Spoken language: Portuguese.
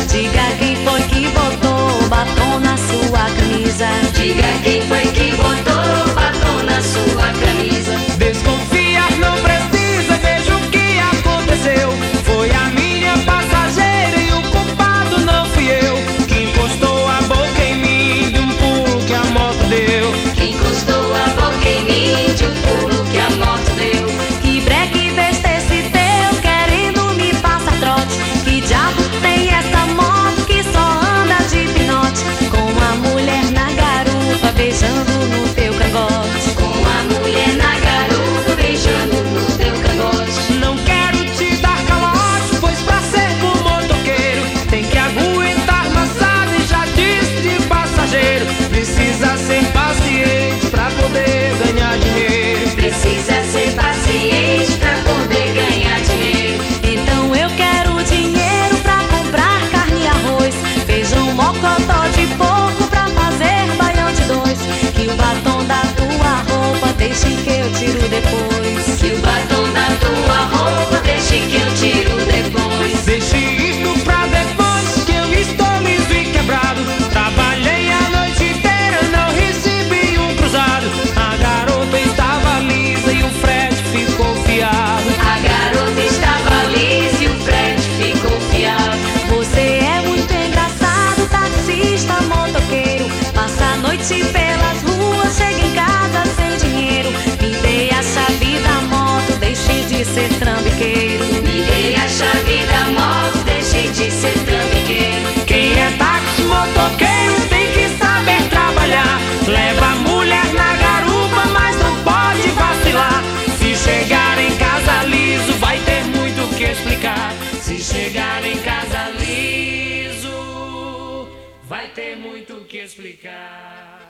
Diga quem foi que botou batom na sua camisa. Diga quem foi que botou batom na sua camisa. Desconfiar não precisa, veja o que aconteceu. Foi a minha passageira e o culpado não fui eu. Que encostou a boca em mim de um pulo que a moto deu. Que encostou a boca em mim de um pulo que a moto deu. Que breque besta esse teu, querendo me passar trote. Que diabo tem essa moto que só anda de pinote? Com a mulher na garupa beijando no teu cangote. Com a mulher na garupa beijando no teu cangote. Não quero te dar calote, pois pra ser bom motoqueiro tem que aguentar maçada e já disse de passageiro. Precisa ser paciente pra poder ganhar dinheiro. Precisa ser paciente pra poder ganhar dinheiro. Então eu quero dinheiro pra comprar carne e arroz, feijão, mocotó de porco pra fazer baião de dois. Que o batom da tua roupa deixe que eu tiro depois. Que o batom da tua roupa deixe que eu tiro depois. Deixe isto pra depois, que eu estou liso e quebrado. Trabalhei a noite inteira, não recebi um cruzado. A garota estava lisa e o frete ficou fiado. A garota estava lisa e o frete ficou fiado. Você é muito engraçado, taxista, motoqueiro. Passa a noite pelas ruas, chega em casa sem dinheiro. Me dê a chave da moto, deixe de ser trambiqueiro. Me dê a chave da moto, deixei de ser trambiqueiro. Quem é táxi motoqueiro tem que saber trabalhar. Leva a mulher na garupa, mas não pode vacilar. Se chegar em casa liso, vai ter muito o que explicar. Se chegar em casa liso, vai ter muito o que explicar.